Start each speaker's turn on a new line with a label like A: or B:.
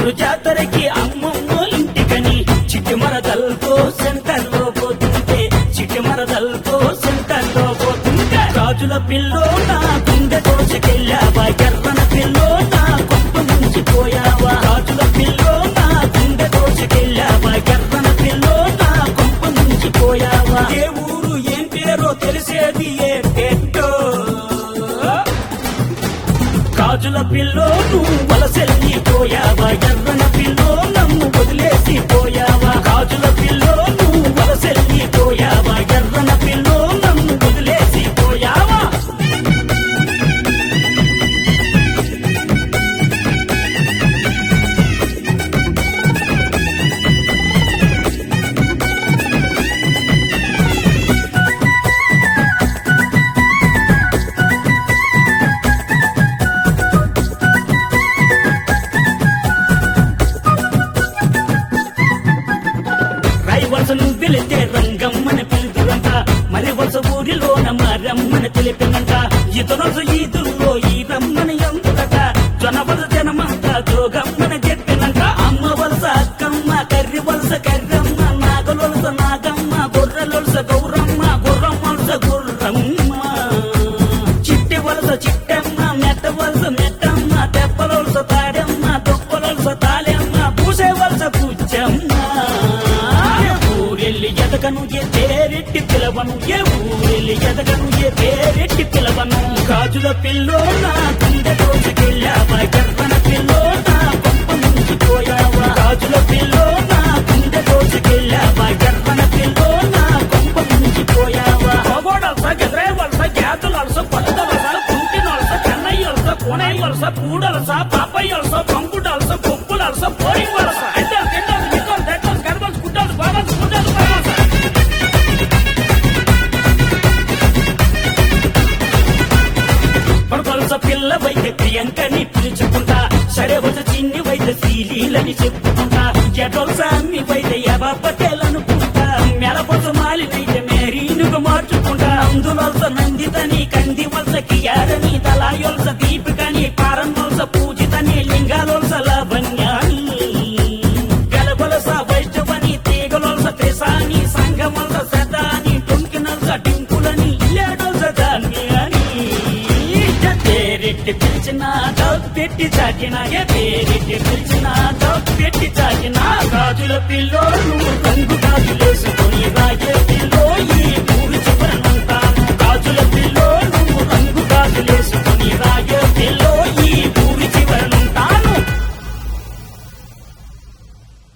A: ఊరు జాతరకి అమ్మమ్మ ఇంటికని చిట్టి మరదలతో సెంటర్ లో పోతుంటే చిట్టి మరదలతో సెంటర్ లో పోతుంటే రాజుల పిల్లో నా గుండె దోచకెళ్ళావా ఎర్రన పిల్లో నా కొంప నుంచి పోయావా రాజుల పిల్లో నా గుండె దోచకెళ్ళావా ఎర్రన పిల్లో నా కొంప నుంచి పోయావా ఏ ఊరు ఏం పేరో తెలిసేది ఏ పెట్టో రాజుల పిల్లో నువ్వు వలసెల్లి పోయావా ఎర్రన పిల్లో నన్ను వదిలేసి పోయావా రాజుల పిల్లో నువ్వు వలసెల్లి పోయావా ఎర్రన పిల్లో నన్ను వదిలేసి పోయావా వలస నువ్వు వెళితే రంగమ్మని పిలుపురంట మరి వలస ఊరిలోన మరమ్మని తెలిపినంట ఇతరులు ఈదుల్లో ఈ రమ్మని ఎందుకట జొన వలస జనమంతా జోగమ్మని చెప్పినంట అమ్మ వలస అక్కమ్మ కర్రి వలస కర్రమ్మ నాగల వలస నాగమ్మ గొర్రెలొలస గౌరమ్మ గుర్రం వలస గుర్రమ్మ చిట్టి వలస చిట్టమ్మ మెట్ట వలస మెట్టమ్మ తెప్పలొలస తాడమ్మ తొప్పలొలస తాళెమ్మ పూసే వలస పూజమ్మ ఊరెల్లి ఎదగను ఏ పేరెట్టి పిలవను ఏ ఊరెల్లి ఎదగను ఏ పేరెట్టి పిలవను గాజుల పిల్లో నా గుండె దోచుకెళ్ళావా ఎర్రన పిల్లో నా కొంప నుంచి పోయావా గాజుల పిల్లో నా గుండె దోచుకెళ్ళావా ఎర్రన పిల్లో నా కొంప నుంచి పోయావా మగోడల్స గెదరే వలస గ్యాతులల్స కొత్త వలస కుంటినొలస చెన్నై వలస కోనై వలస పూడలస పాపయ్య వలస పంకుడల్స పొప్పులల్స పోయి వలస పిల్ల వైద్య ప్రియంకని పిలుచుకుంటా సరే వలస చిన్ని వైద్య శీలీలని చెప్పుకుంటా ఎడొలస అన్ని వైద్య పటేలనుకుంటా మెలపొలస మాలినైతే మేరీనుగా మార్చుకుంటా అందువలస నందితని కంది వలస కియారని దళాయొలస దీపికని పారం వలస పూజితని లింగాలొలస లావణ్యాని గలబొలస వైష్ణవని తీగలొలస త్రిసాని సంగమొలస సదాని టొంకినొలస డింకులని లేడొలస ధాన్యాని పేరెట్టి పిలిచిన పెట్టి చాటిన ఏ పేరెట్టి పిలిచిన పెట్టి చాటిన గాజుల పిల్లో నువ్వు రంగు గాజులేసుకొని రాగే పిల్లో